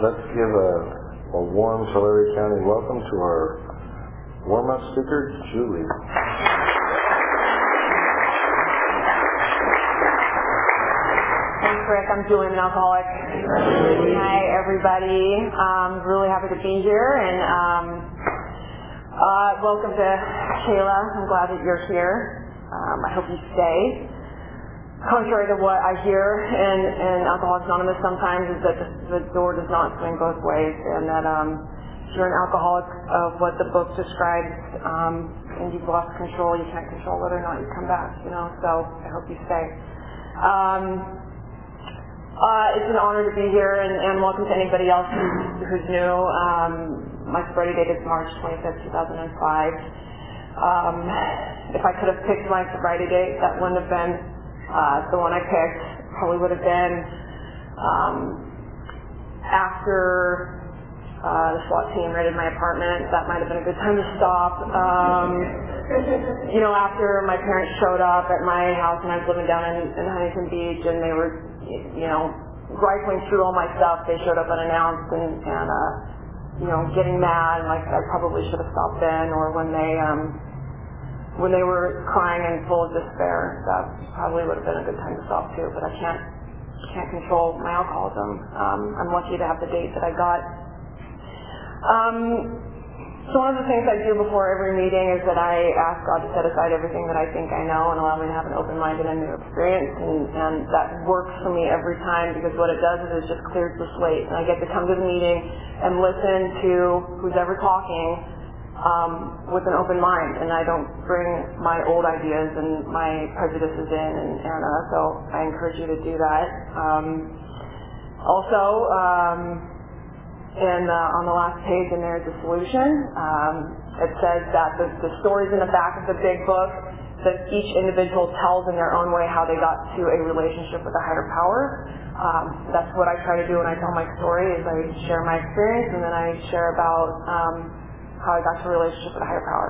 let's give a warm Tulare County welcome to our warm-up speaker, Julie. Thanks, Rick. I'm Julie, I'm an alcoholic. Hi, everybody. Really happy to be here, and welcome to Kayla. I'm glad that you're here. I hope you stay. Contrary to what I hear in Alcoholics Anonymous sometimes is that the door does not swing both ways, and that if you're an alcoholic of what the book describes and you've lost control, you can't control whether or not you come back, so I hope you stay. It's an honor to be here, and welcome to anybody else who's new. My sobriety date is March 25th, 2005. If I could have picked my sobriety date, that wouldn't have been the one I picked. Probably would have been after the SWAT team raided my apartment. That might have been a good time to stop. After my parents showed up at my house and I was living down in Huntington Beach, and they were, rifling through all my stuff. They showed up unannounced and getting mad, and I probably should have stopped then, or when they were crying and full of despair. That probably would have been a good time to stop too, but I can't control my alcoholism. I'm lucky to have the date that I got. So one of the things I do before every meeting is that I ask God to set aside everything that I think I know and allow me to have an open mind and a new experience, and that works for me every time, because what it does is it just clears the slate, and I get to come to the meeting and listen to who's ever talking with an open mind, and I don't bring my old ideas and my prejudices in, and so I encourage you to do that. On the last page, and there's a solution. It says that the stories in the back of the big book, that each individual tells in their own way how they got to a relationship with a higher power. That's what I try to do when I tell my story, is I share my experience, and then I share about how I got to a relationship with a higher power.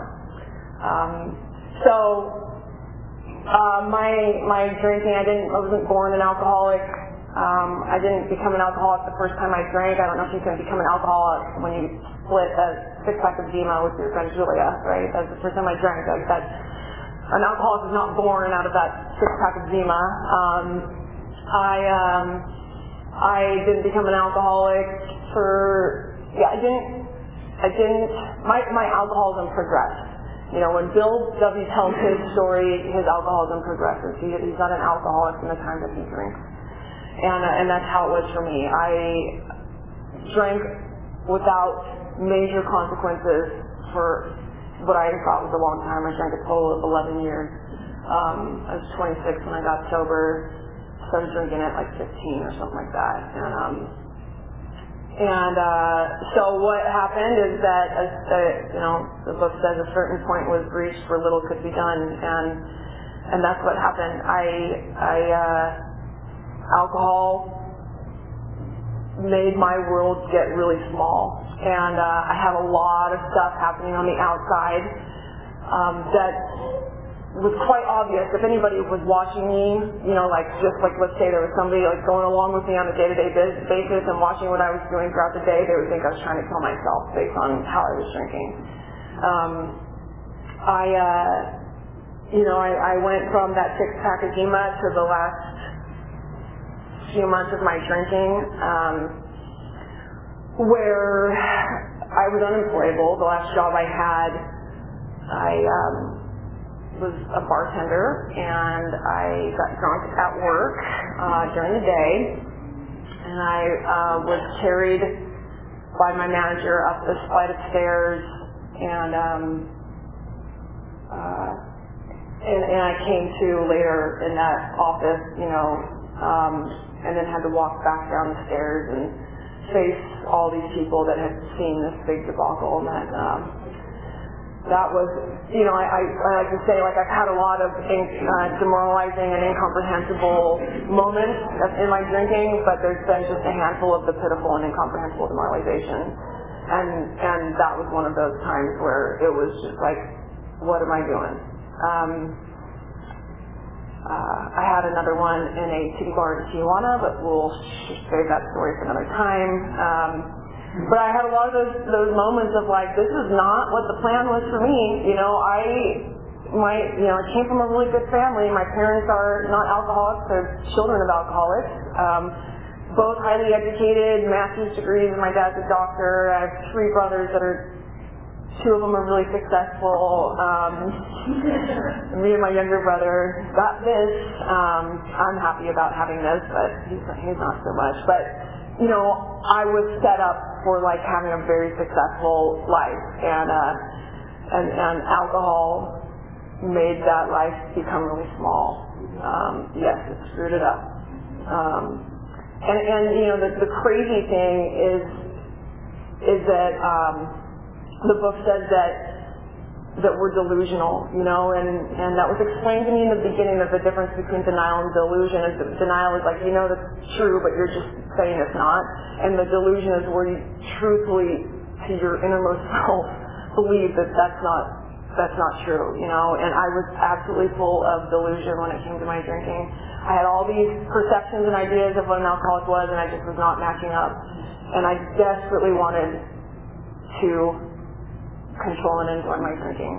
My drinking, I wasn't born an alcoholic. I didn't become an alcoholic the first time I drank. I don't know if you can become an alcoholic when you split a six-pack of Zima with your friend Julia, right? That's the first time I drank. An alcoholic is not born out of that six-pack of Zima. I didn't become an alcoholic my alcoholism progressed. When Bill W. tells his story, his alcoholism progresses. He's not an alcoholic from the time that he drinks. And that's how it was for me. I drank without major consequences for what I thought was a long time. I drank a total of 11 years. I was 26 when I got sober. Started drinking at 15 or something like that. So what happened is that, the book says a certain point was reached where little could be done, and that's what happened. Alcohol made my world get really small, and I had a lot of stuff happening on the outside that was quite obvious. If anybody was watching me, let's say there was somebody going along with me on a day-to-day basis and watching what I was doing throughout the day, they would think I was trying to kill myself based on how I was drinking. I went from that six-pack of Zima to the last few months of my drinking, where I was unemployable. The last job I had, I was a bartender, and I got drunk at work during the day, and I was carried by my manager up this flight of stairs, and I came to later in that office, and then had to walk back down the stairs and face all these people that had seen this big debacle, and that was, I like to say, I've had a lot of demoralizing and incomprehensible moments in my drinking, but there's been just a handful of the pitiful and incomprehensible demoralization, and that was one of those times where it was just what am I doing? I had another one in a titty bar in Tijuana, but we'll save that story for another time. But I had a lot of those moments of like, this is not what the plan was for me. I came from a really good family. My parents are not alcoholics; they're children of alcoholics. Both highly educated, master's degrees. My dad's a doctor. I have 3 brothers that are. 2 of them are really successful. Me and my younger brother got this. I'm happy about having this, but he's not so much. But I was set up for like having a very successful life, and alcohol made that life become really small. Yes, it screwed it up. The crazy thing is that the book says that we're delusional, and that was explained to me in the beginning of the difference between denial and delusion. Is that denial is like, that's true, but you're just saying it's not. And the delusion is where you truthfully, to your innermost self, believe that that's not true, And I was absolutely full of delusion when it came to my drinking. I had all these perceptions and ideas of what an alcoholic was, and I just was not matching up. And I desperately wanted to control and enjoy my drinking.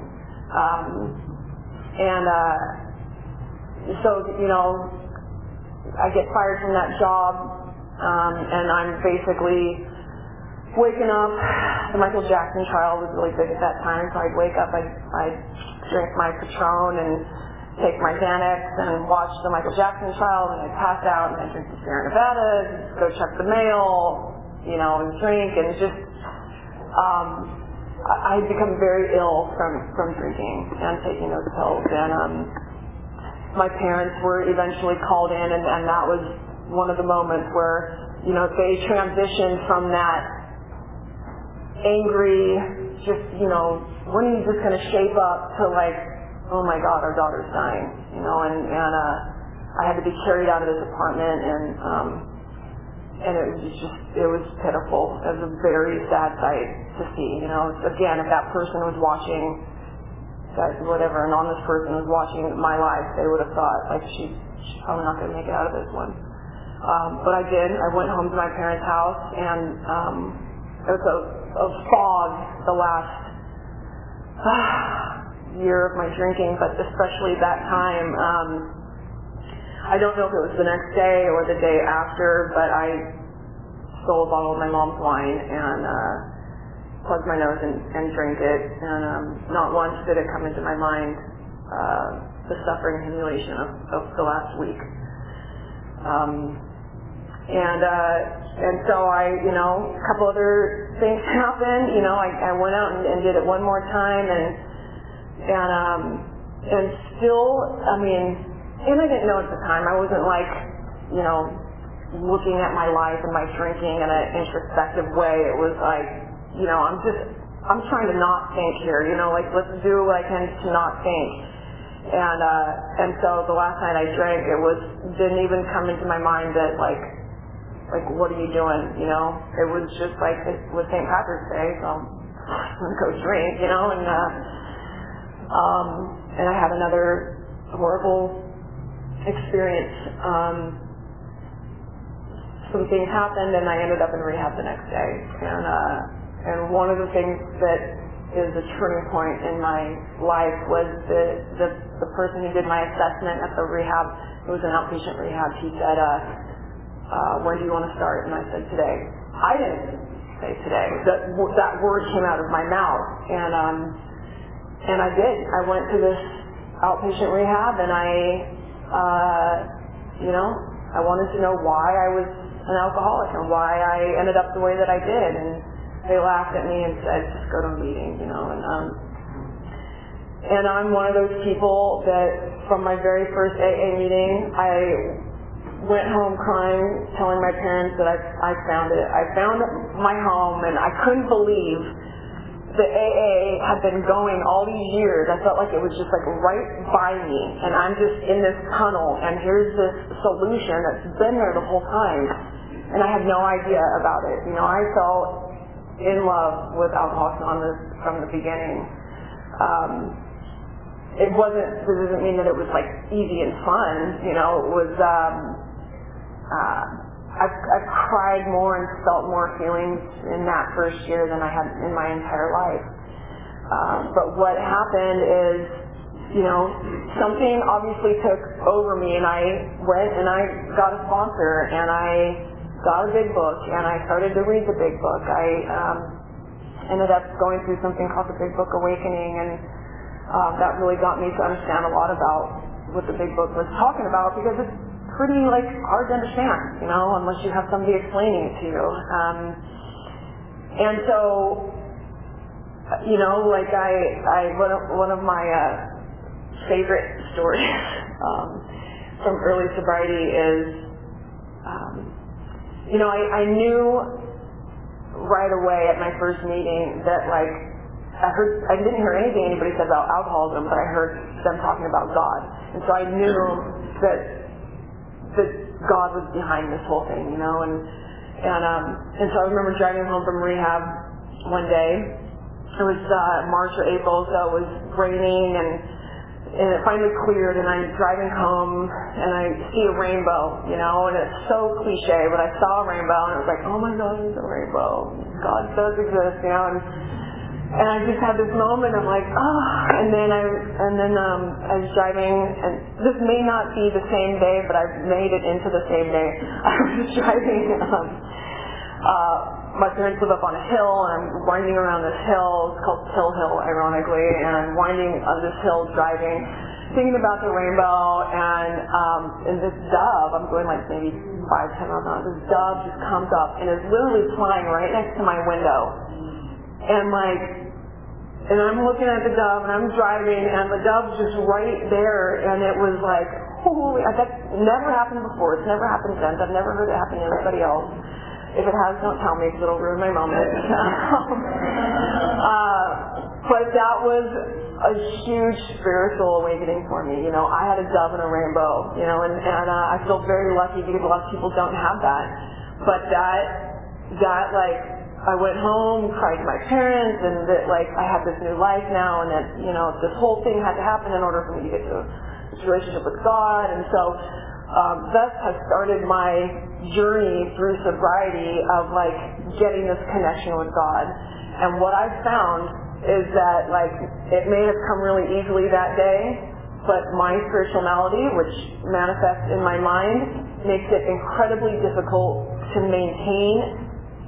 So I get fired from that job, and I'm basically waking up. The Michael Jackson trial was really big at that time, so I'd wake up, I'd drink my Patron and take my Xanax and watch the Michael Jackson trial, and I'd pass out and I'd drink the Sierra Nevada, go check the mail, and drink, and just I had become very ill from drinking and taking those pills. And my parents were eventually called in, and that was one of the moments where, they transitioned from that angry, just, when are you just going to shape up, to like, oh my God, our daughter's dying, and I had to be carried out of this apartment, and it was pitiful. It was a very sad sight to see. Again, if that person was watching, whatever, and on this person was watching my life, they would have thought, like, she's probably not going to make it out of this one. But I did. I went home to my parents' house, and it was a fog the last year of my drinking, but especially that time. I don't know if it was the next day or the day after, but I stole a bottle of my mom's wine and plugged my nose and drank it. And not once did it come into my mind the suffering and humiliation of the last week. And so a couple other things happened. I went out and did it one more time, and still, and I didn't know at the time. I wasn't like, looking at my life and my drinking in an introspective way. It was like, I'm trying to not think here, like, let's do what I can to not think. And so the last night I drank, didn't even come into my mind that like, what are you doing, It was just like, it was St. Patrick's Day, so I'm going to go drink, and I had another horrible experience. Some things happened, and I ended up in rehab the next day. And one of the things that is a turning point in my life was the person who did my assessment at the rehab. It was an outpatient rehab. He said, "When do you want to start?" And I said, "Today." I didn't say today. That word came out of my mouth, and I did. I went to this outpatient rehab, and I wanted to know why I was an alcoholic and why I ended up the way that I did. And they laughed at me and said, "Just go to a meeting," And I'm one of those people that from my very first AA meeting, I went home crying, telling my parents that I found it. I found my home, and I couldn't believe the AA had been going all these years. I felt like it was just like right by me, and I'm just in this tunnel, and here's this solution that's been there the whole time, and I had no idea about it. I fell in love with Alcoholics Anonymous from the beginning. it doesn't mean that it was like easy and fun, you know. It was, I've cried more and felt more feelings in that first year than I had in my entire life. But what happened is, you know, something obviously took over me, and I went and I got a sponsor, and I got a big book, and I started to read the big book. I ended up going through something called the Big Book Awakening, and that really got me to understand a lot about what the big book was talking about, because it's pretty like hard to understand, you know, unless you have somebody explaining it to you. And so, you know, like one of my favorite stories from early sobriety is, you know, I knew right away at my first meeting that, like, I didn't hear anything anybody said about alcoholism, but I heard them talking about God. And so I knew that God was behind this whole thing, you know. And so I remember driving home from rehab one day. It was March or April, so it was raining, and it finally cleared, and I'm driving home, and I see a rainbow, you know, and it's so cliche, but I saw a rainbow, and it was like, oh my God, it's a rainbow. God does exist, you know, and I just had this moment of like, oh, and then I was driving, and this may not be the same day, but I've made it into the same day. I was driving, my parents live up on a hill, and I'm winding around this hill. It's called Pill Hill, ironically, and I'm winding on this hill, driving, thinking about the rainbow, and this dove, I'm going like maybe 5-10 miles an hour, this dove just comes up and is literally flying right next to my window. And I'm looking at the dove, and I'm driving, and the dove's just right there, and it was like, holy, that's never happened before. It's never happened since. I've never heard it happen to anybody else. If it has, don't tell me, because it'll ruin my moment. But that was a huge spiritual awakening for me. You know, I had a dove and a rainbow, you know, and I feel very lucky because a lot of people don't have that. But that like, I went home, cried to my parents, and that, like, I have this new life now, and that, you know, this whole thing had to happen in order for me to get to this relationship with God. And so thus has started my journey through sobriety of, like, getting this connection with God. And what I've found is that, like, it may have come really easily that day, but my spiritual malady, which manifests in my mind, makes it incredibly difficult to maintain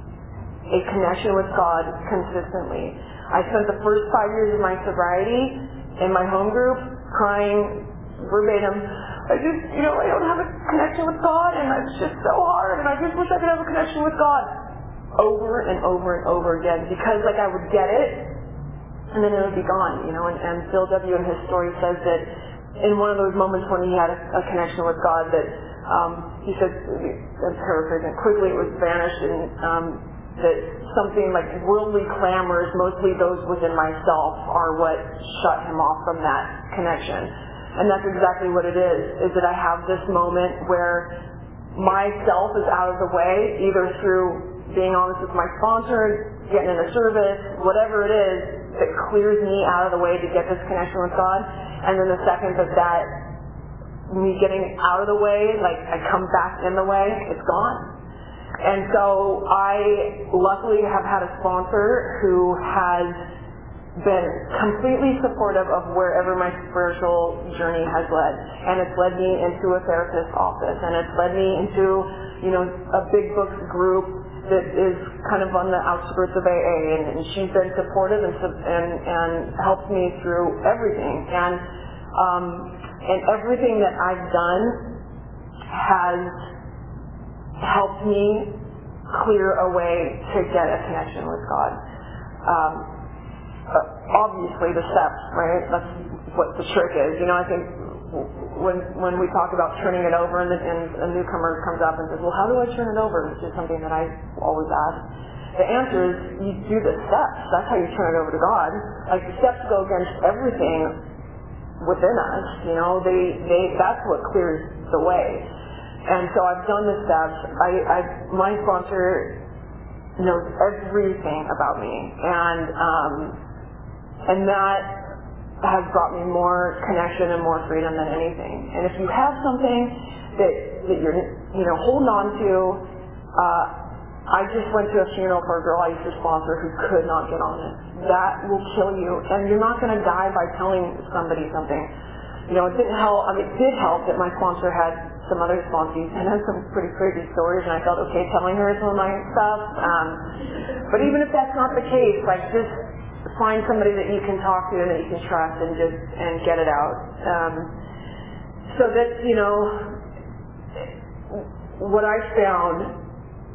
a connection with God consistently. I spent the first 5 years of my sobriety in my home group crying verbatim, I don't have a connection with God, and it's just so hard, and I just wish I could have a connection with God. Over and over and over again, because, like, I would get it, and then it would be gone, you know. And Phil W. in his story says that in one of those moments when he had a connection with God, that he said, I'm paraphrasing, quickly it was vanished, and that something like worldly clamors, mostly those within myself, are what shut him off from that connection. And that's exactly what it is that I have this moment where myself is out of the way, either through being honest with my sponsor, getting in a service, whatever it is that clears me out of the way to get this connection with God. And then the second that me getting out of the way, like I come back in the way, it's gone. And so I luckily have had a sponsor who has been completely supportive of wherever my spiritual journey has led. And it's led me into a therapist's office, and it's led me into, you know, a big books group that is kind of on the outskirts of AA, and she's been supportive and helped me through everything. And everything that I've done has helped me clear a way to get a connection with God. Obviously the steps, right? That's what the trick is. You know, I think when we talk about turning it over and a newcomer comes up and says, well, how do I turn it over? Which is something that I always ask. The answer is you do the steps. That's how you turn it over to God. Like, the steps go against everything within us. You know, that's what clears the way. And so I've done the steps. My sponsor knows everything about me, and that has brought me more connection and more freedom than anything. And if you have something that you're holding on to, I just went to a funeral for a girl I used to sponsor who could not get on it. That will kill you, and you're not going to die by telling somebody something. It didn't help. It did help that my sponsor had some other sponsees and had some pretty crazy stories, and I felt okay telling her some of my stuff. But even if that's not the case, just find somebody that you can talk to and that you can trust, and get it out. So that what I found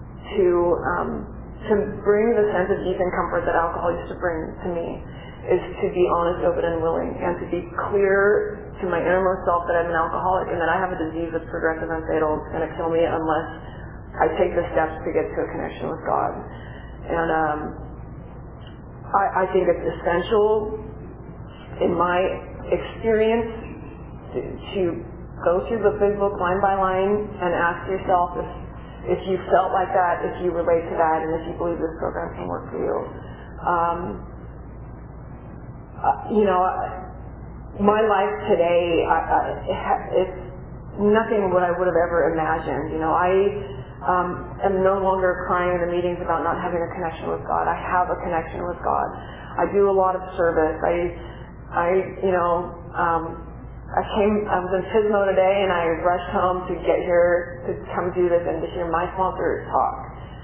to bring the sense of ease and comfort that alcohol used to bring to me is to be honest, open, and willing, and to be clear to my innermost self that I'm an alcoholic and that I have a disease that's progressive and fatal. It's going to kill me unless I take the steps to get to a connection with God. And I think it's essential in my experience to go through the big book line by line and ask yourself if you felt like that, if you relate to that, and if you believe this program can work for you. My life today, it's nothing what I would have ever imagined. I am no longer crying in the meetings about not having a connection with God. I have a connection with God. I do a lot of service. I was in Pismo today, and I rushed home to get here to come do this and to hear my sponsor talk.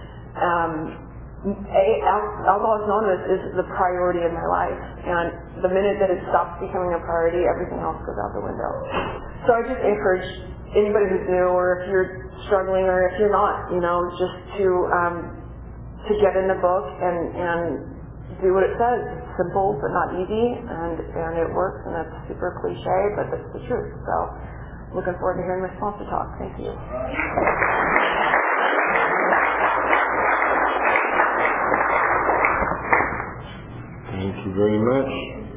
Alcoholics Anonymous is the priority of my life, and the minute that it stops becoming a priority, everything else goes out the window. So I just encourage anybody who's new, or if you're struggling, or if you're not, just to get in the book and do what it says. It's simple but not easy, and it works, and it's super cliche, but that's the truth. So looking forward to hearing my sponsor talk. Thank you. Thank you very much.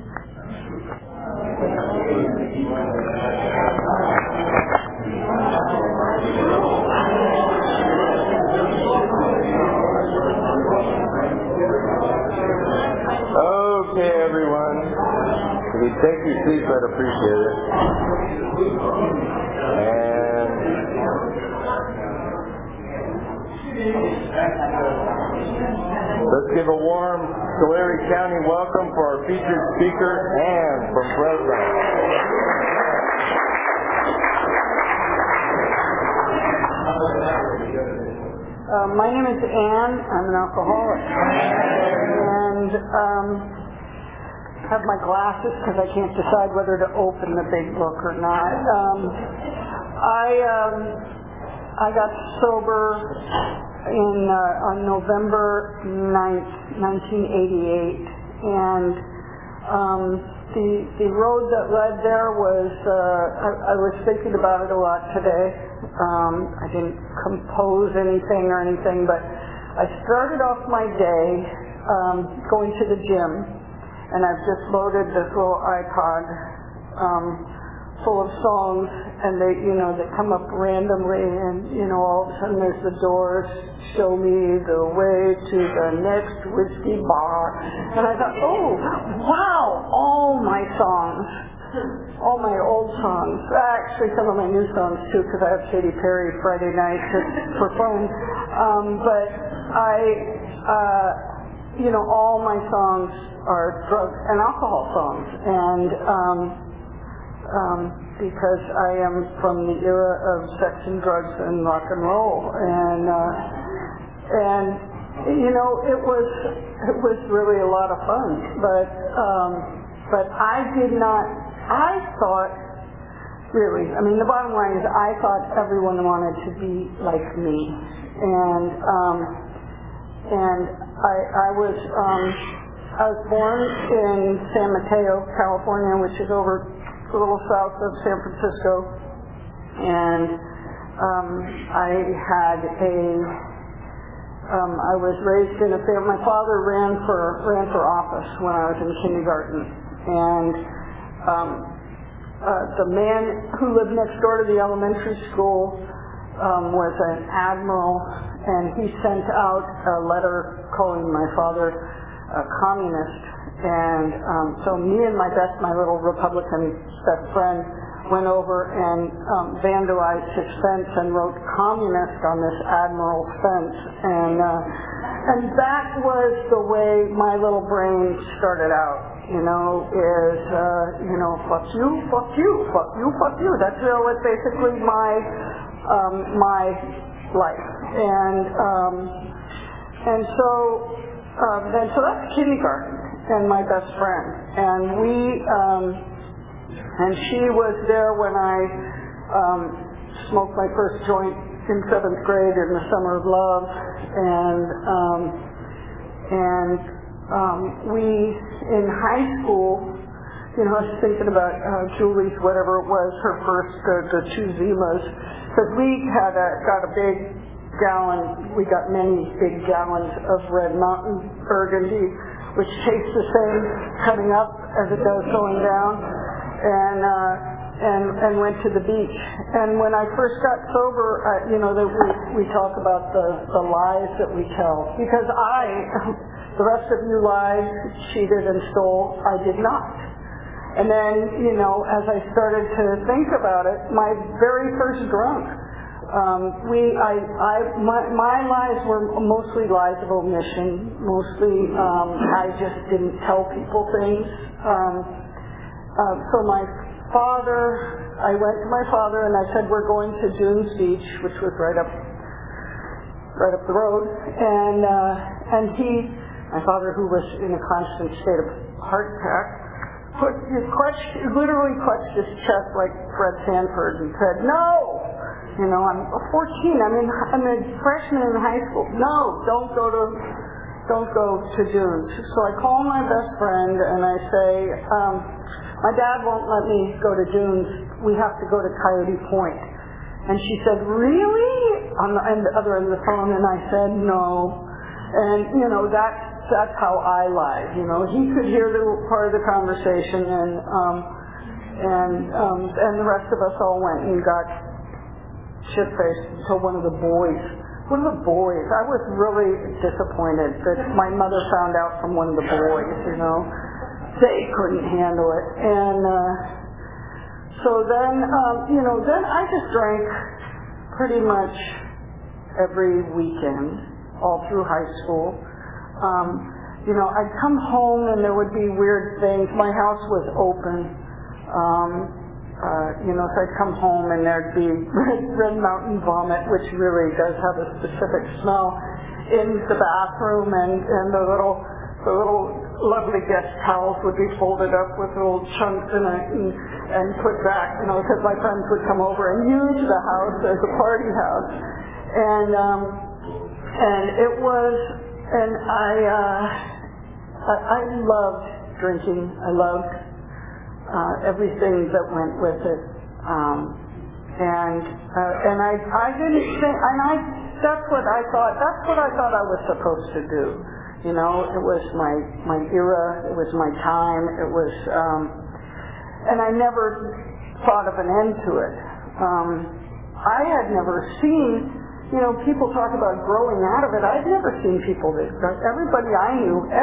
Okay, everyone. If you take your seats, I'd appreciate it. And let's give a warm Tulare County welcome for our featured speaker, Ann from Fresno. My name is Ann. I'm an alcoholic. And have my glasses because I can't decide whether to open the big book or not. I got sober on November 9th, 1988, and the road that led there was, I was thinking about it a lot today. I didn't compose anything or anything, but I started off my day going to the gym, and I've just loaded this little iPod full of songs, and they come up randomly, and all of a sudden there's the Doors, Show Me the Way to the Next Whiskey Bar, and I thought, oh wow, all my songs, all my old songs, actually some of my new songs too, because I have Katy Perry Friday night for fun, but all my songs are drug and alcohol songs, and because I am from the era of sex and drugs and rock and roll, and it was really a lot of fun, but I thought, really, the bottom line is I thought everyone wanted to be like me, and I was born in San Mateo, California, which is over a little south of San Francisco, and I was raised in a family. My father ran for office when I was in kindergarten, and the man who lived next door to the elementary school was an admiral, and he sent out a letter calling my father a communist. And so me and my little Republican best friend went over and vandalized his fence and wrote communist on this Admiral fence. And that was the way my little brain started out. Fuck you, fuck you, fuck you, fuck you. That's was basically my life. And so that's kindergarten and my best friend. And she was there when I smoked my first joint in 7th grade in the summer of love. We in high school, I was thinking about Julie's, whatever it was, her first, the 2 Zimas, because we got a big gallon, we got many big gallons of Red Mountain Burgundy, which tastes the same coming up as it does going down, and went to the beach. And when I first got sober, we talk about the lies that we tell, because the rest of you lied, cheated, and stole. I did not. And then, as I started to think about it, my very first drunk, my lies were mostly lies of omission. Mostly, I just didn't tell people things. So my father, I went to my father and I said, we're going to Dunes Beach, which was right up the road. And my father, who was in a constant state of heart attack, literally clutched his chest like Fred Sanford and said, no! I'm 14. I'm a freshman in high school. No, don't go to Dunes. So I call my best friend and I say, my dad won't let me go to Dunes. We have to go to Coyote Point. And she said, really? On the other end of the phone, and I said, no. And that's how I lied. He could hear the part of the conversation, and the rest of us all went and got shit-faced until one of the boys, I was really disappointed that my mother found out from one of the boys, They couldn't handle it. And so then I just drank pretty much every weekend, all through high school. I'd come home and there would be weird things. My house was open. So I'd come home and there'd be red mountain vomit, which really does have a specific smell, in the bathroom, and the little lovely guest towels would be folded up with little chunks in it and put back, because my friends would come over and use the house as a party house. I loved drinking. I loved everything that went with it. That's what I thought I was supposed to do. It was my era, it was my time, it was, and I never thought of an end to it. I had never seen, people talk about growing out of it. I'd never seen people everybody I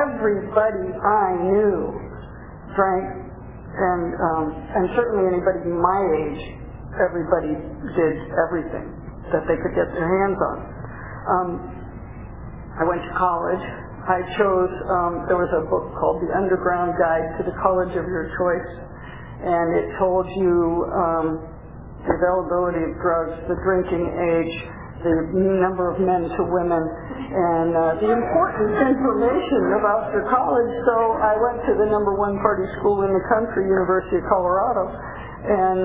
knew drank, and certainly anybody my age, everybody did everything that they could get their hands on. I went to college. I chose, there was a book called The Underground Guide to the College of Your Choice, and it told you the availability of drugs, the drinking age, the number of men to women, and the important information about your college. So I went to the #1 party school in the country, University of Colorado, and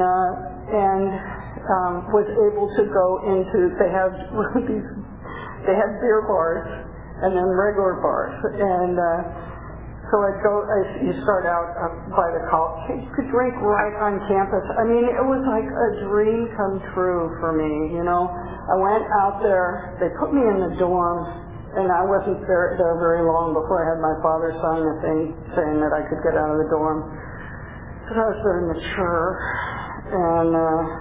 was able to go into, they had beer bars and then regular bars, and so you start out by the college. You could drink right on campus. It was like a dream come true for me, I went out there, they put me in the dorm, and I wasn't there very long before I had my father sign a thing saying that I could get out of the dorm. Because I was very mature, and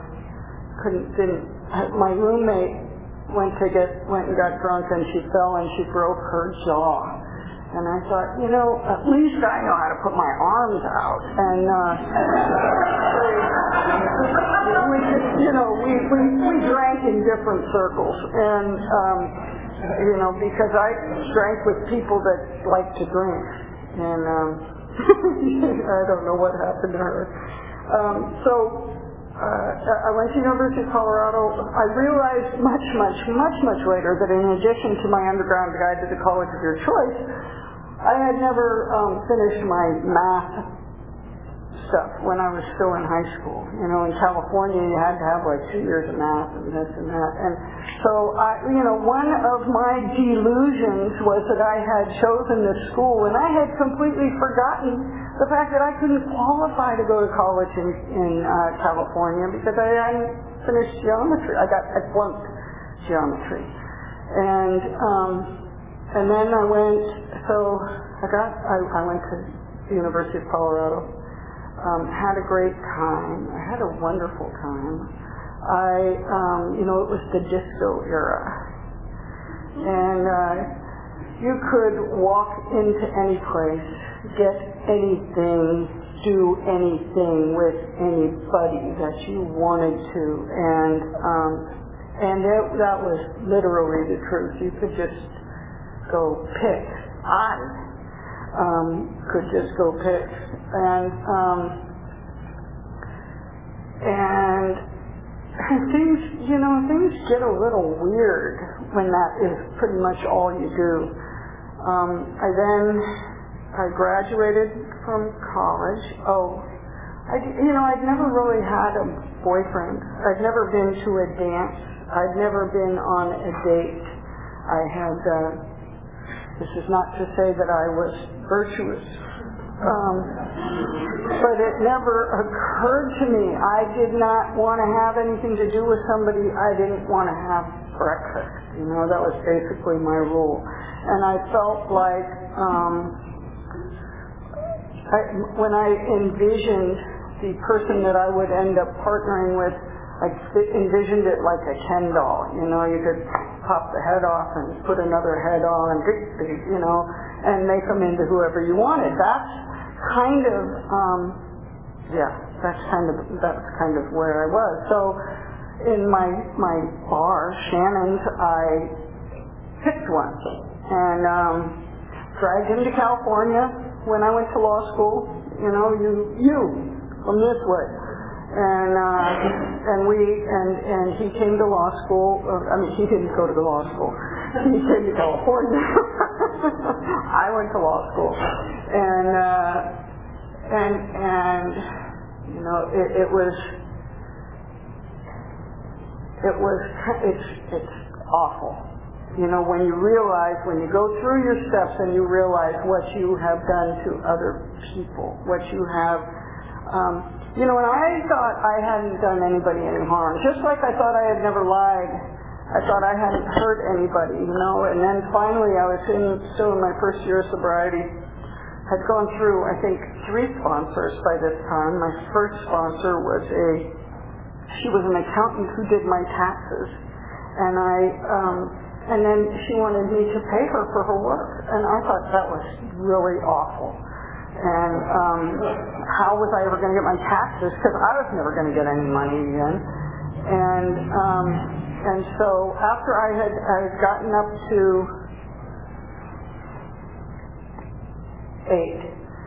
my roommate went and got drunk, and she fell and she broke her jaw. And I thought, at least I know how to put my arms out. And we drank in different circles. And, because I drank with people that like to drink. And I don't know what happened to her. I went to University of Colorado. I realized much later that in addition to my underground guide to the college of your choice, I had never finished my math stuff when I was still in high school. In California you had to have like 2 years of math and this and that. And so one of my delusions was that I had chosen this school and I had completely forgotten the fact that I couldn't qualify to go to college in California because I hadn't finished geometry. I flunked geometry. And then I went to the University of Colorado. Had a great time. I had a wonderful time. It was the disco era. And you could walk into any place, get anything, do anything with anybody that you wanted to. And that was literally the truth. You could just go pick. I could just go pick. And things get a little weird when that is pretty much all you do. I graduated from college. I'd never really had a boyfriend. I'd never been to a dance. I'd never been on a date. This is not to say that I was virtuous, but it never occurred to me. I did not want to have anything to do with somebody I didn't want to have breakfast. That was basically my rule. And I felt like when I envisioned the person that I would end up partnering with, I envisioned it like a Ken doll. You could pop the head off and put another head on, and make them into whoever you wanted. That's kind of where I was. So in my bar, Shannon's, I picked one and dragged him to California when I went to law school. You from this way. And he came to law school. He didn't go to the law school. He came to California. I went to law school, it's awful. When you go through your steps and you realize what you have done to other people, what you have. And I thought I hadn't done anybody any harm. Just like I thought I had never lied. I thought I hadn't hurt anybody, And then finally I was still in my first year of sobriety. Had gone through, I think, 3 sponsors by this time. My first sponsor was she was an accountant who did my taxes. And then she wanted me to pay her for her work. And I thought that was really awful. And how was I ever going to get my taxes? Because I was never going to get any money again. And so after I had gotten up to 8,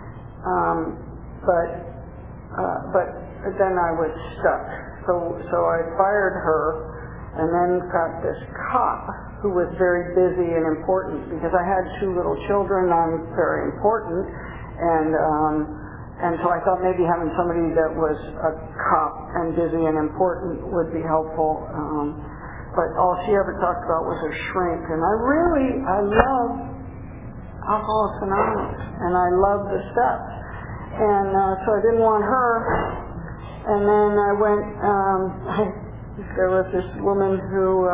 but then I was stuck. So I fired her, and then got this cop who was very busy and important because I had 2 little children. I'm very important. And so I thought maybe having somebody that was a cop and busy and important would be helpful. But all she ever talked about was her shrink. And I love Alcoholics Anonymous, and I love the steps. And so I didn't want her. And then I went, there was this woman who,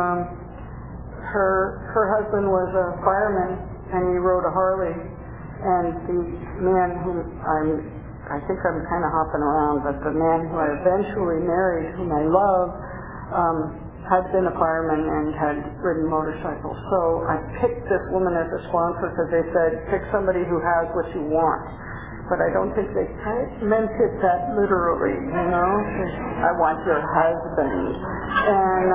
her husband was a fireman, and he rode a Harley. And the man whom I think I'm kind of hopping around, but the man who I eventually married, whom I love, had been a fireman and had ridden motorcycles. So I picked this woman as a sponsor because they said, pick somebody who has what you want. But I don't think they meant it that literally, you know. I want your husband. And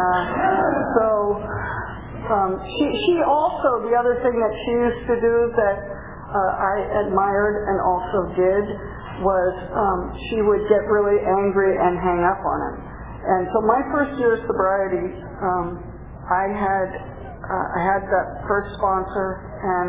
she also, the other thing that she used to do that I admired and also did was she would get really angry and hang up on him. And so my first year of sobriety, I had that first sponsor, and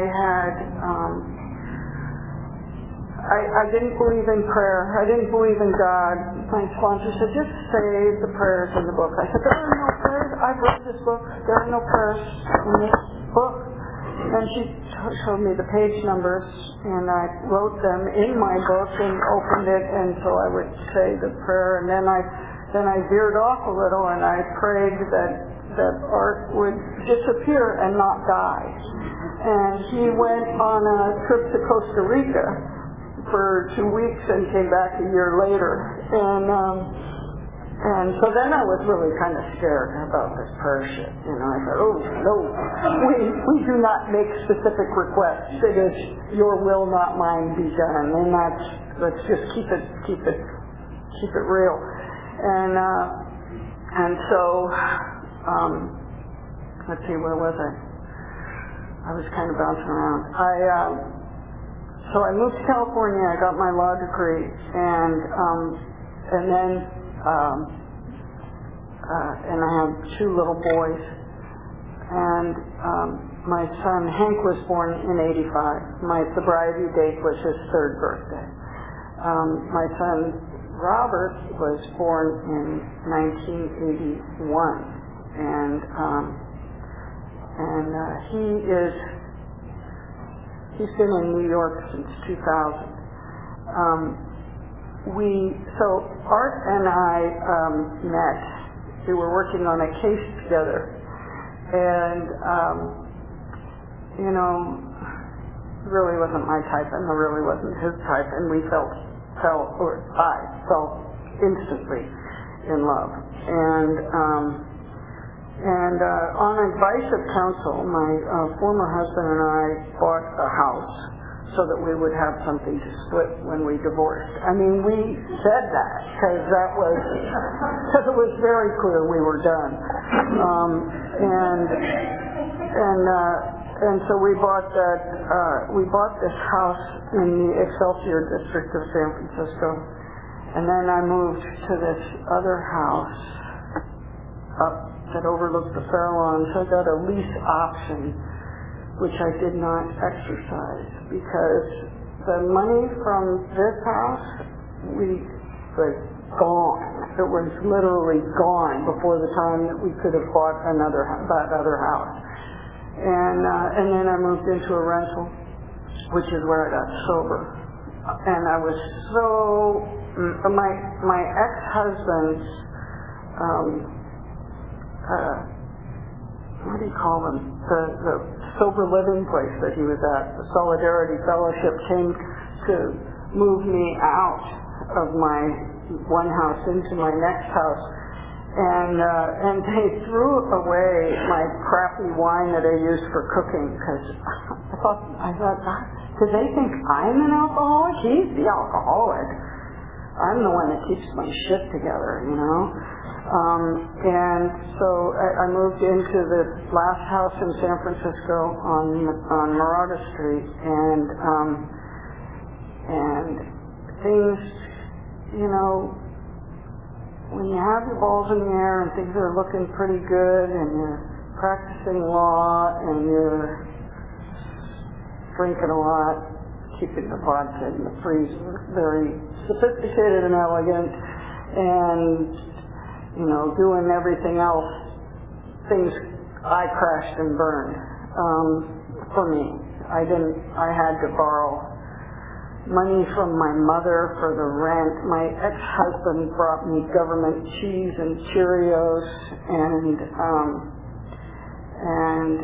I didn't believe in prayer. I didn't believe in God. My sponsor said, just say the prayers in the book. I said, there are no prayers. I've read this book. There are no prayers in this book. And she showed me the page numbers, and I wrote them in my book and opened it, and so I would say the prayer, and then I veered off a little, and I prayed that Art would disappear and not die. And he went on a trip to Costa Rica for 2 weeks and came back a year later. And so then I was really kind of scared about this prayer shit. You know, I thought, oh no, we do not make specific requests. It is your will, not mine, be done. And let's just keep it real. And so let's see, where was I? I was kind of bouncing around. So I moved to California. I got my law degree, and then and I have 2 little boys. And my son Hank was born in '85. My sobriety date was his 3rd birthday. My son Robert was born in 1981, and he's been in New York since 2000. So Art and I met. We were working on a case together, and you know, really wasn't my type, and really wasn't his type, and I fell instantly in love. And on advice of counsel, my former husband and I bought a house so that we would have something to split when we divorced. I mean, we said that because it was very clear we were done. And so we bought this house in the Excelsior district of San Francisco, and then I moved to this other house up that overlooked the Farallon. So I got a lease option, which I did not exercise because the money from this house was gone. It was literally gone before the time that we could have bought that other house. And then I moved into a rental, which is where I got sober. And I was my ex-husband's, what do you call them? The sober living place that he was at, the Solidarity Fellowship, came to move me out of my one house into my next house. And they threw away my crappy wine that I used for cooking because I thought, do they think I'm an alcoholic? He's the alcoholic. I'm the one that keeps my shit together, you know. And so I moved into the last house in San Francisco on Murata Street, and things, you know, when you have your balls in the air and things are looking pretty good and you're practicing law and you're drinking a lot, keeping the vodka in the freezer, very sophisticated and elegant, and, you know, doing everything else, I crashed and burned. For me, I had to borrow money from my mother for the rent. My ex-husband brought me government cheese and Cheerios, and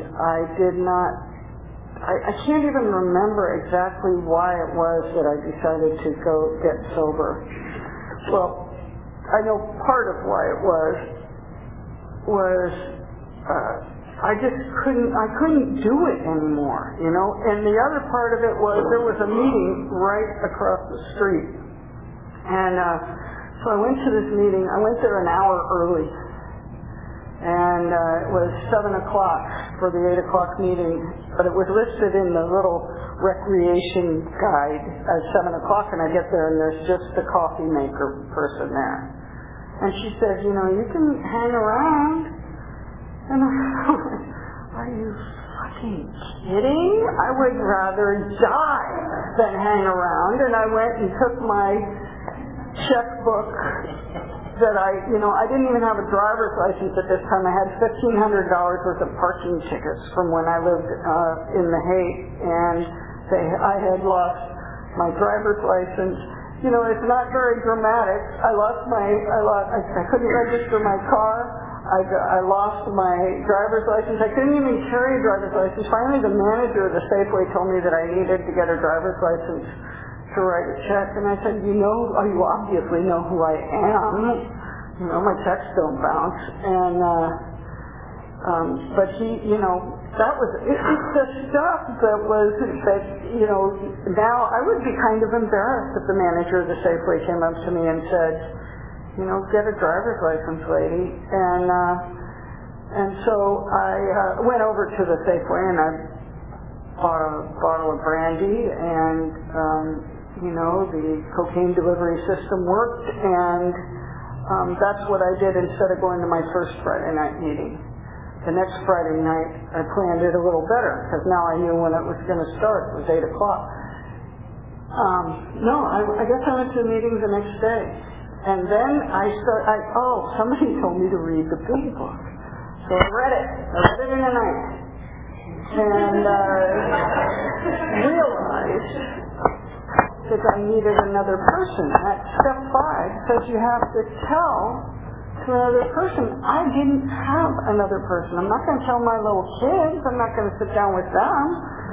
I can't even remember exactly why it was that I decided to go get sober. Well, I know part of why it was. was, I couldn't do it anymore, you know. And the other part of it was there was a meeting right across the street. And so I went to this meeting. I went there an hour early. And it was 7 o'clock for the 8 o'clock meeting. But it was listed in the little recreation guide as 7 o'clock. And I get there and there's just the coffee maker person there. And she said, you know, you can hang around. And I thought, are you fucking kidding? I would rather die than hang around. And I went and took my checkbook that I didn't even have a driver's license at this time. I had $1,500 worth of parking tickets from when I lived in the Hague. And I had lost my driver's license. You know, it's not very dramatic. I couldn't register my car. I lost my driver's license. I couldn't even carry a driver's license. Finally, the manager of the Safeway told me that I needed to get a driver's license to write a check. And I said, you obviously know who I am. You know, my checks don't bounce. And, but he, you know, that was, it's the stuff that now I would be kind of embarrassed if the manager of the Safeway came up to me and said, you know, get a driver's license, lady. And so I went over to the Safeway and I bought a bottle of brandy and, you know, the cocaine delivery system worked and that's what I did instead of going to my first Friday night meeting. The next Friday night I planned it a little better because now I knew when it was going to start. It was 8 o'clock. I guess I went to the meeting the next day. And then somebody told me to read the big book. So I read it. I read it in a night. And realized that I needed another person. At step 5 says you have to tell to another person. I didn't have another person. I'm not going to tell my little kids. I'm not going to sit down with them.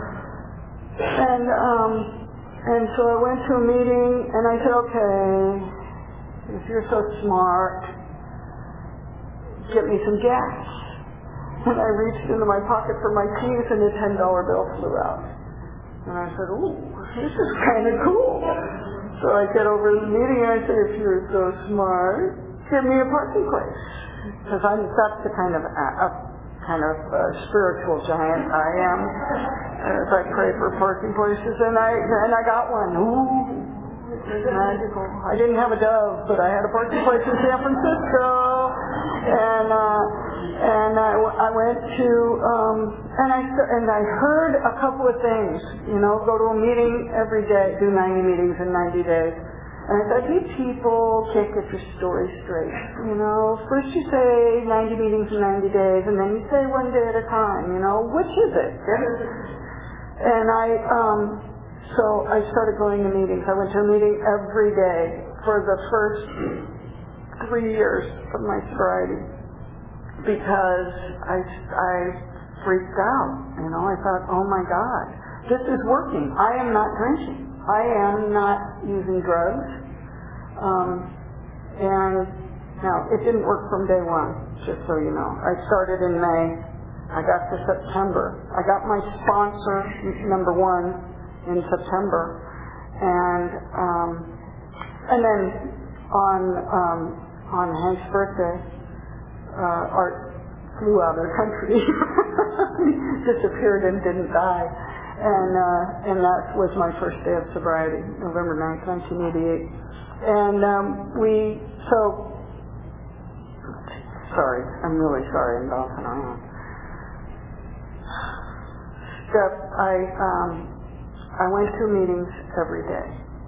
And so I went to a meeting and I said, okay, if you're so smart, get me some gas. And I reached into my pocket for my keys and a $10 bill flew out. And I said, ooh, this is kind of cool. So I get over to the meeting and I said, if you're so smart, give me a parking place. Because that's the kind of spiritual giant I am. As I pray for parking places, and I got one. Ooh. Magical. I didn't have a Dove, but I had a parking place in San Francisco, and I went to and I heard a couple of things. You know, go to a meeting every day, do 90 meetings in 90 days. And I thought, you people can't get your story straight. You know, first you say 90 meetings in 90 days, and then you say one day at a time. You know, which is it? And so I started going to meetings. I went to a meeting every day for the first 3 years of my sobriety because I freaked out. You know, I thought, oh my God, this is working. I am not drinking. I am not using drugs. And now, it didn't work from day one, just so you know. I started in May. I got to September. I got my sponsor, number 1, in September, and then on Hank's birthday, Art flew out of the country, disappeared and didn't die, and that was my first day of sobriety, November 9th, 1988, and sorry, I'm really sorry, I'm bouncing around. I went to meetings every day.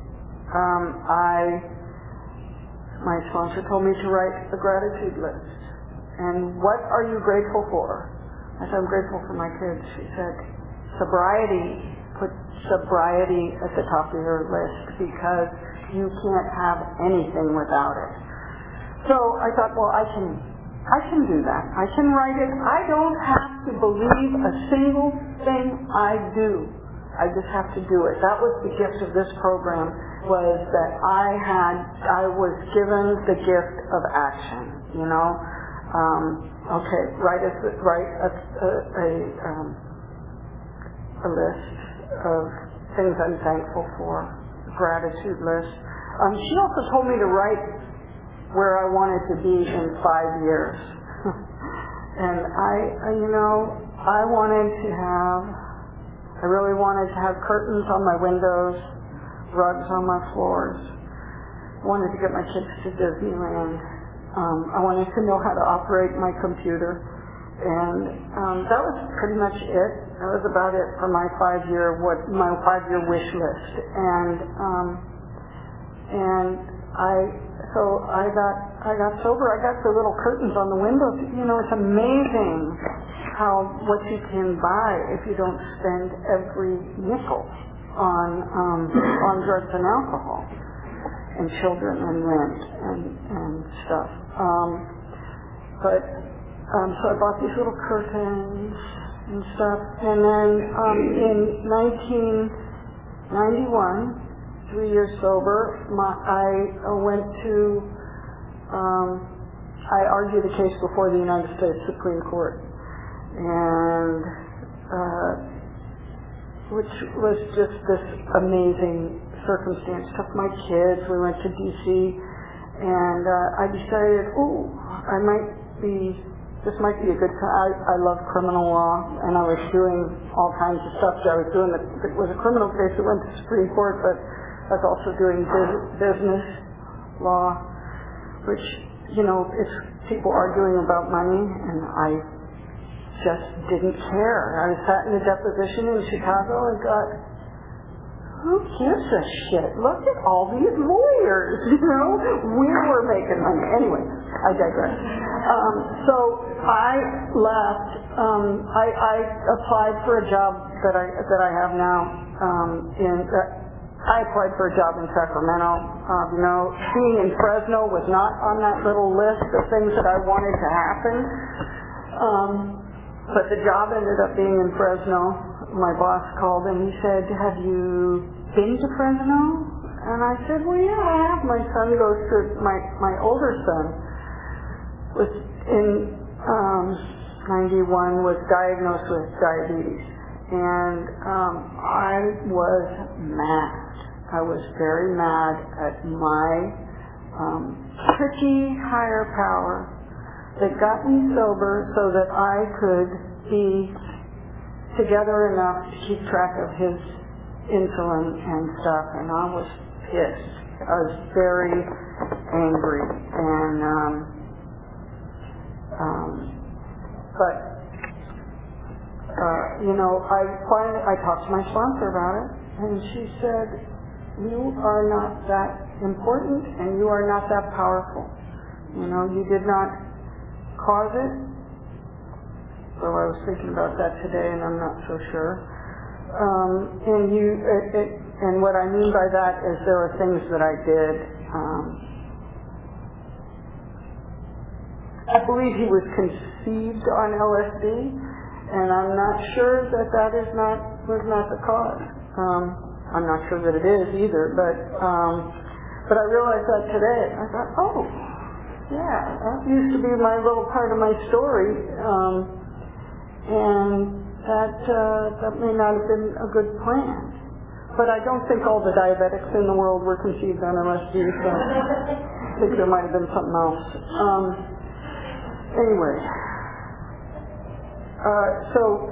My sponsor told me to write a gratitude list. And what are you grateful for? I said, I'm grateful for my kids. She said, sobriety, put sobriety at the top of your list because you can't have anything without it. So I thought, well, I can do that. I can write it. I don't have to believe a single thing I do. I just have to do it. That was the gift of this program, was that I was given the gift of action, you know. Okay, write a list of things I'm thankful for, gratitude list. She also told me to write where I wanted to be in 5 years. And I really wanted to have curtains on my windows, rugs on my floors. I wanted to get my kids to Disneyland. I wanted to know how to operate my computer. And that was pretty much it. That was about it for my 5-year wish list. So I got sober. I got the little curtains on the windows. It's amazing what you can buy if you don't spend every nickel on drugs and alcohol and children and rent and stuff. So I bought these little curtains and stuff. And then in 1991, 3 years sober, I argued a case before the United States Supreme Court, and which was just this amazing circumstance. Took my kids, we went to D.C., and I decided, this might be a good time. I love criminal law, and I was doing all kinds of stuff. It was a criminal case that went to Supreme Court, but I was also doing business law, which, it's people arguing about money, and I just didn't care. I sat in a deposition in Chicago and thought, who gives a shit? Look at all these lawyers, We were making money. Anyway, I digress. So I left. I applied for a job that I have now. I applied for a job in Sacramento. Being in Fresno was not on that little list of things that I wanted to happen. But the job ended up being in Fresno. My boss called and he said, "Have you been to Fresno?" And I said, "Well, yeah, I have." My son goes to my older son was in 91 was diagnosed with diabetes, and I was mad. I was very mad at my tricky higher power that got me sober so that I could be together enough to keep track of his insulin and stuff, and I was pissed. I was very angry, and I talked to my sponsor about it, and she said, "You are not that important, and you are not that powerful. You did not cause it." So I was thinking about that today, and I'm not so sure. And what I mean by that is there are things that I did. I believe he was conceived on LSD, and I'm not sure that was not the cause. I'm not sure that it is either, but I realized that today. I thought, oh, yeah, that used to be my little part of my story, and that may not have been a good plan. But I don't think all the diabetics in the world were conceived on LSD, so I think there might have been something else. Anyway, so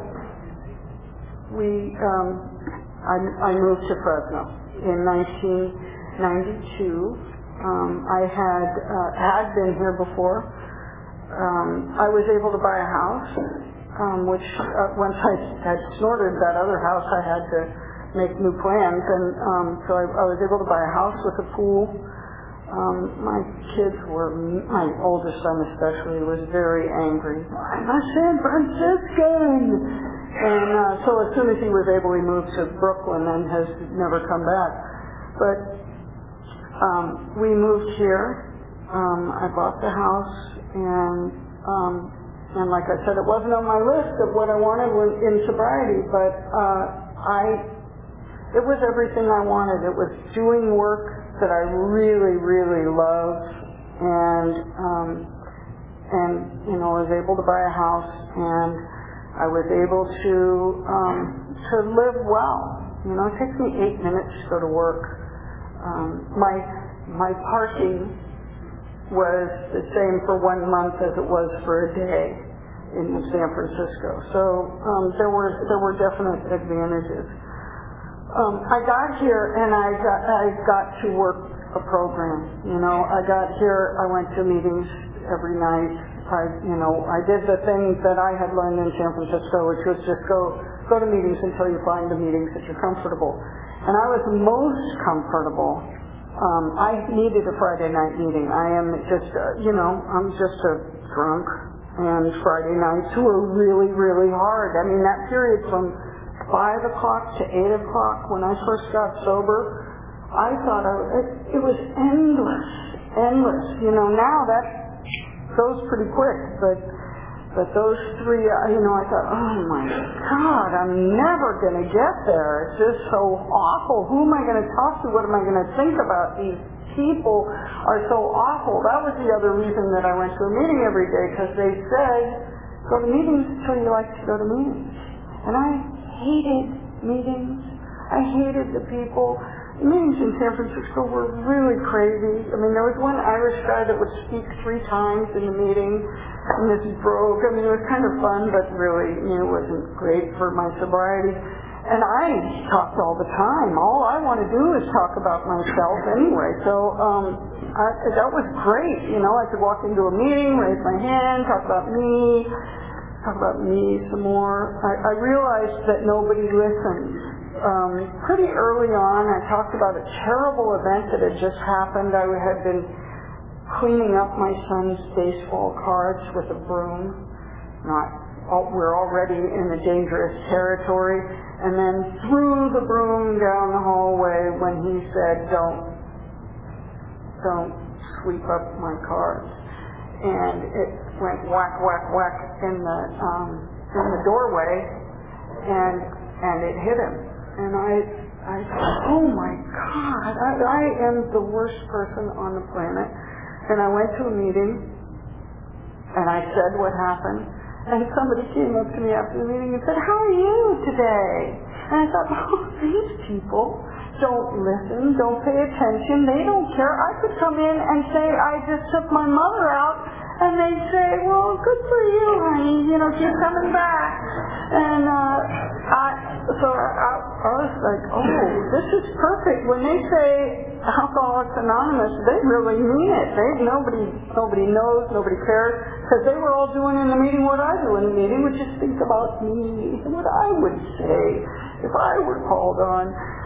I moved to Fresno in 1992. I had been here before. I was able to buy a house, which once I had snorted that other house, I had to make new plans, and so I was able to buy a house with a pool. My oldest son especially, was very angry. "I'm a San Franciscan!" And so as soon as he was able, he moved to Brooklyn and has never come back. But we moved here. I bought the house, and like I said, it wasn't on my list of what I wanted in sobriety, but it was everything I wanted. It was doing work that I really, really love, and I was able to buy a house, and I was able to live well. It takes me 8 minutes to go to work. My parking was the same for 1 month as it was for a day in San Francisco. So there were definite advantages. I got here and I got to work a program. I got here, I went to meetings every night. I did the thing that I had learned in San Francisco, which was just go to meetings until you find the meetings that you're comfortable. And I was most comfortable. I needed a Friday night meeting. I am just, I'm just a drunk, and Friday nights were really, really hard. I mean, that period from 5 o'clock to 8 o'clock when I first got sober, I thought it was endless. Now that goes pretty quick, but those 3, I thought, oh my God, I'm never going to get there. It's just so awful. Who am I going to talk to? What am I going to think about? These people are so awful. That was the other reason that I went to a meeting every day, because they said, go to meetings until you like to go to meetings. And I hated meetings. I hated the people. The meetings in San Francisco were really crazy. I mean, there was one Irish guy that would speak 3 times in the meeting, and this broke. I mean, it was kind of fun, but really, it wasn't great for my sobriety. And I talked all the time. All I want to do is talk about myself anyway. So that was great. I could walk into a meeting, raise my hand, talk about me some more. I realized that nobody listened. Pretty early on, I talked about a terrible event that had just happened. I had been cleaning up my son's baseball cards with a broom. We're already in the dangerous territory. And then threw the broom down the hallway when he said, don't sweep up my cards. And it went whack, whack, whack in the doorway, and it hit him. And I thought, oh my God, I am the worst person on the planet. And I went to a meeting, and I said what happened, and somebody came up to me after the meeting and said, how are you today? And I thought, oh, these people don't listen, don't pay attention, they don't care. I could come in and say, I just took my mother out, and they'd say, well, good for you, honey, keep coming back. And I was like, oh, this is perfect. When they say Alcoholics Anonymous, they really mean it. Nobody knows, nobody cares, because they were all doing in the meeting what I do in the meeting, which is think about me, what I would say if I were called on.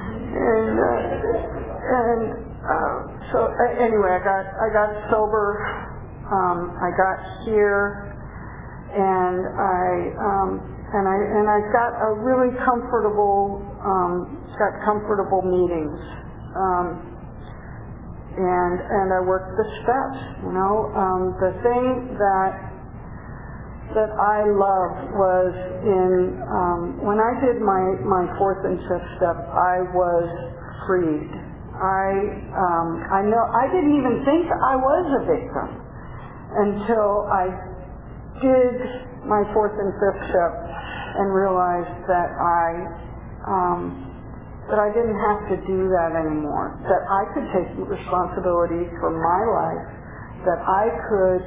So anyway, I got sober. I got here, and I got a really comfortable meetings, and I worked the steps. The thing that I loved was when I did my 4th and 5th step, I was freed. I didn't even think I was a victim until I did my 4th and 5th step and realized that I didn't have to do that anymore, that I could take responsibility for my life, that I could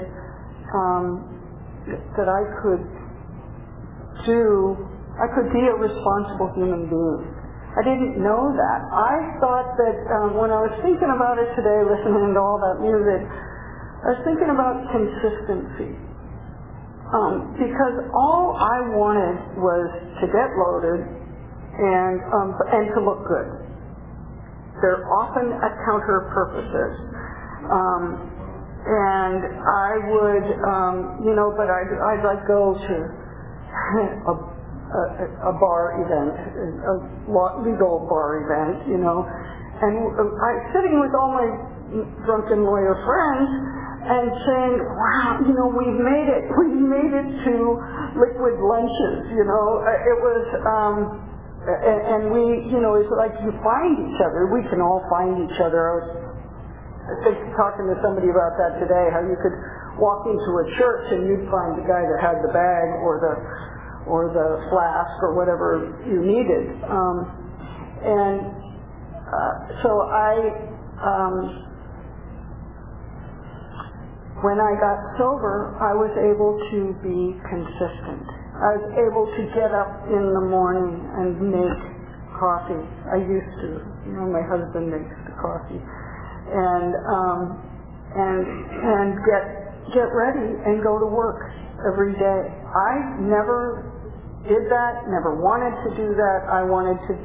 be a responsible human being. I didn't know that. I thought that when I was thinking about it today, listening to all that music, I was thinking about consistency. Because all I wanted was to get loaded and to look good. They're often at counter purposes. And I would, but I'd like go to a bar event, a legal bar event, and I sitting with all my drunken lawyer friends and saying, wow, we've made it to liquid lunches, it was, and we, it's like you find each other, we can all find each other. I was talking to somebody about that today, how you could walk into a church and you'd find the guy that had the bag or the flask or whatever you needed. So when I got sober, I was able to be consistent. I was able to get up in the morning and make coffee. I used to, my husband makes the coffee, and get ready and go to work every day. I never did that. Never wanted to do that. I wanted to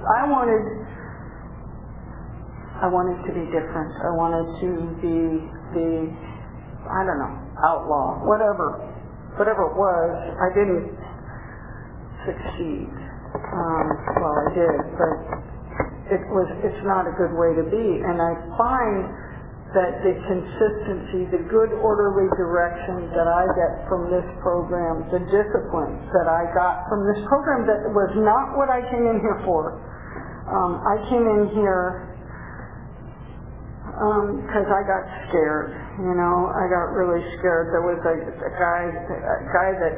be different. I wanted to be I don't know, outlaw, whatever it was. I didn't succeed. Well, I did, but it's not a good way to be. And I find that the consistency, the good orderly direction that I get from this program, the discipline that I got from this program that was not what I came in here for. I came in here because I got scared. I got really scared. There was a guy that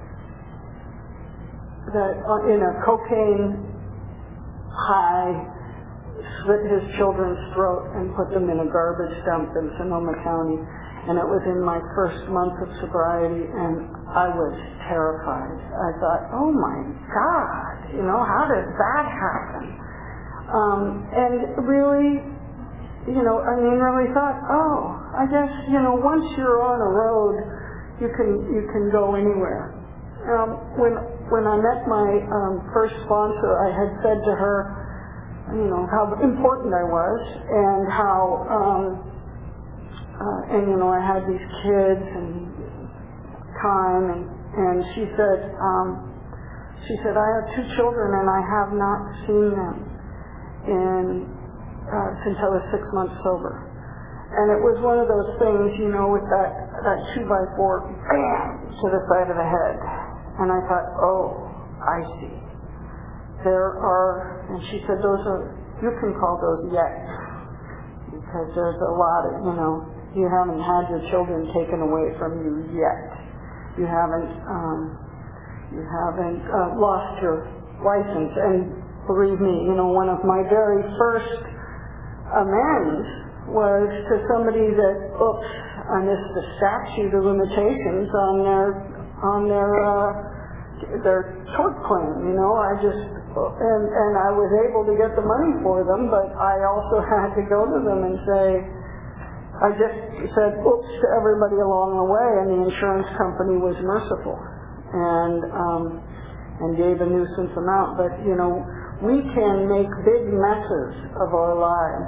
in a cocaine high slit his children's throat and put them in a garbage dump in Sonoma County. And it was in my first month of sobriety, and I was terrified. I thought, oh my God, how did that happen? And really, really thought, I guess, once you're on a road, you can go anywhere. When I met my first sponsor, I had said to her, how important I was, and how, I had these kids and time, and she said, I have 2 children and I have not seen them since I was 6 months sober. And it was one of those things, with that 2x4, bam, to the side of the head. And I thought, I see. And she said, you can call those yet, because there's a lot of, you haven't had your children taken away from you yet. You haven't lost your license. And believe me, one of my very first amends was to somebody that, I missed the statute of limitations on their tort claim. And I was able to get the money for them, but I also had to go to them and say, I just said oops to everybody along the way, and the insurance company was merciful and gave a nuisance amount. But we can make big messes of our lives.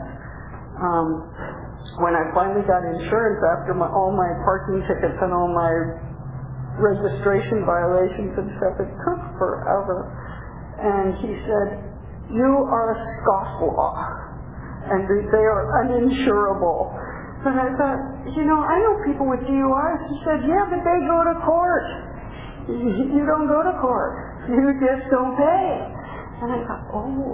When I finally got insurance after all my parking tickets and all my registration violations and stuff, it took forever. And he said, you are a scofflaw, and they are uninsurable. And I thought, I know people with DUIs. He said, yeah, but they go to court. You don't go to court. You just don't pay. And I thought,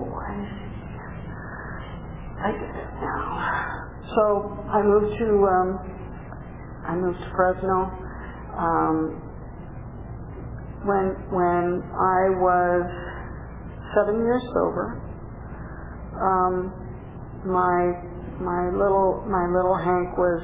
I get it now. So I moved to Fresno. When I was 7 years sober, my little Hank was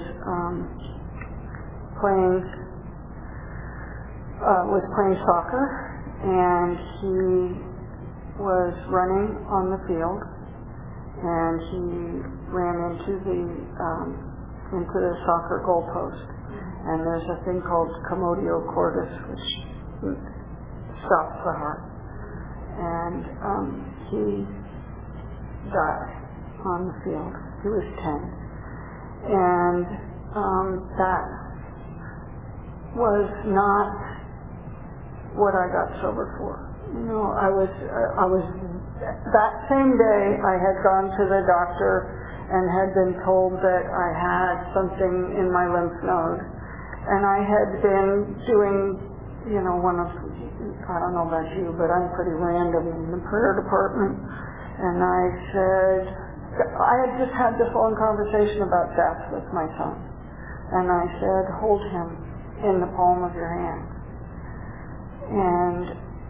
playing soccer, and he was running on the field, and he ran into the soccer goalpost, and there's a thing called commotio cordis, which stops the heart, and he died on the field. He was 10, and that was not what I got sober for. I was that same day I had gone to the doctor and had been told that I had something in my lymph node, and I had been doing, one of, I don't know about you, but I'm pretty random in the prayer department, and I said, I had just had this long conversation about death with my son, and I said, hold him, in the palm of your hand. And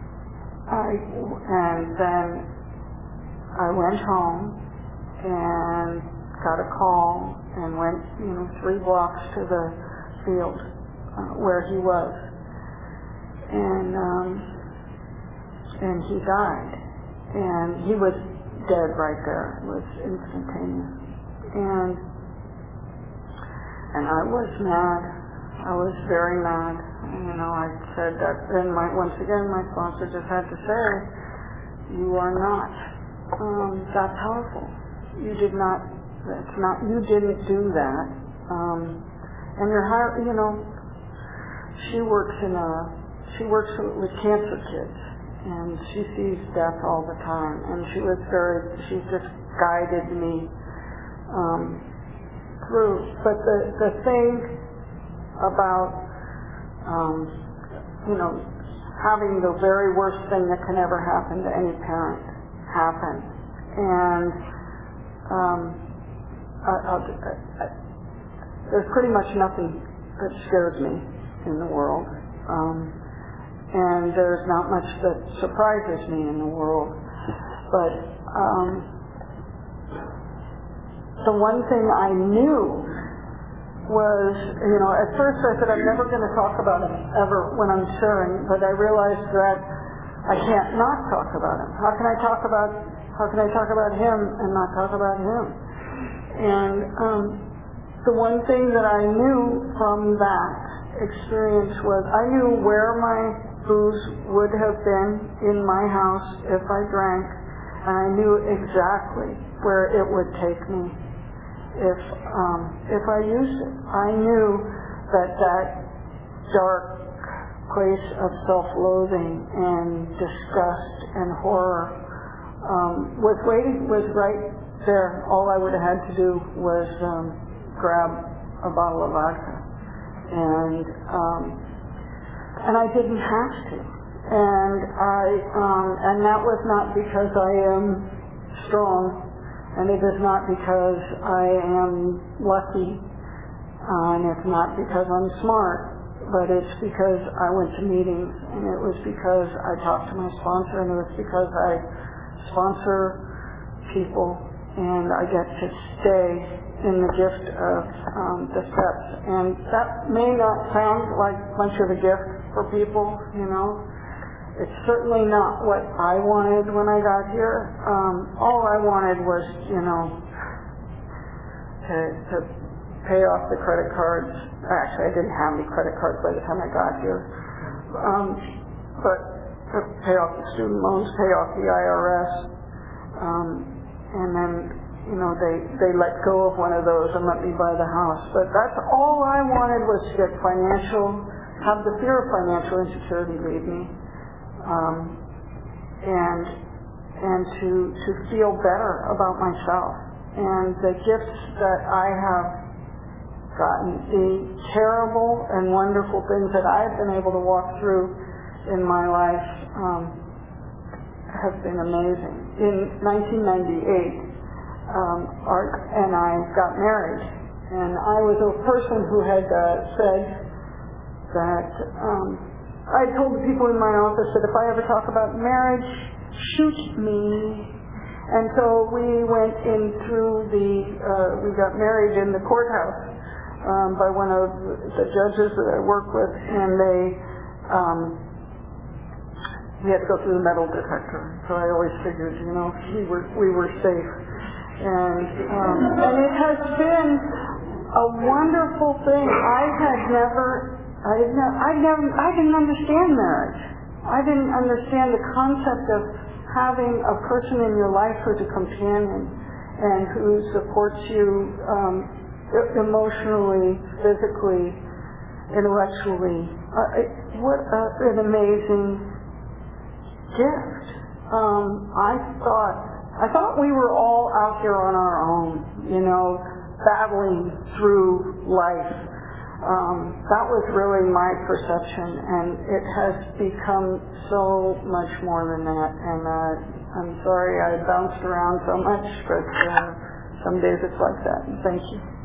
then I went home and got a call and went 3 blocks to the field where he was, and he died, and he was dead right there. It was instantaneous, and I was mad. I was very mad. I said that, and once again my sponsor just had to say, you are not that powerful. You did not. That's not. You didn't do that. And she works with cancer kids, and she sees death all the time. And she just guided me through. But the thing about having the very worst thing that can ever happen to any parent happen, and there's pretty much nothing that scares me in the world, and there's not much that surprises me in the world. But the one thing I knew was, at first I said I'm never going to talk about him ever when I'm sharing, but I realized that I can't not talk about him. How can I talk about him and not talk about him? And the one thing that I knew from that experience was I knew where my booze would have been in my house if I drank, and I knew exactly where it would take me if I used it. I knew that dark place of self-loathing and disgust and horror was right there. All I would have had to do was grab a bottle of vodka, and I didn't have to, and that was not because I am strong, and it is not because I am lucky, and it's not because I'm smart, but it's because I went to meetings, and it was because I talked to my sponsor, and it was because I sponsor people, and I get to stay in the gift of the steps. And that may not sound like much of a gift for people, It's certainly not what I wanted when I got here. All I wanted was, to pay off the credit cards. Actually, I didn't have any credit cards by the time I got here. But to pay off the student loans, pay off the IRS, and then, they let go of one of those and let me buy the house. But that's all I wanted, was to get have the fear of financial insecurity leave me. And to feel better about myself, and the gifts that I have gotten, the terrible and wonderful things that I've been able to walk through in my life have been amazing. In 1998, Art and I got married, and I was a person who had said that I told the people in my office that if I ever talk about marriage, shoot me. And so we went in through we got married in the courthouse by one of the judges that I work with, and we had to go through the metal detector. So I always figured, we were safe. And it has been a wonderful thing. I didn't understand marriage. I didn't understand the concept of having a person in your life who's a companion and who supports you emotionally, physically, intellectually. What an amazing gift. I thought we were all out here on our own, battling through life. That was really my perception, and it has become so much more than that. And I'm sorry I bounced around so much, but some days it's like that. Thank you.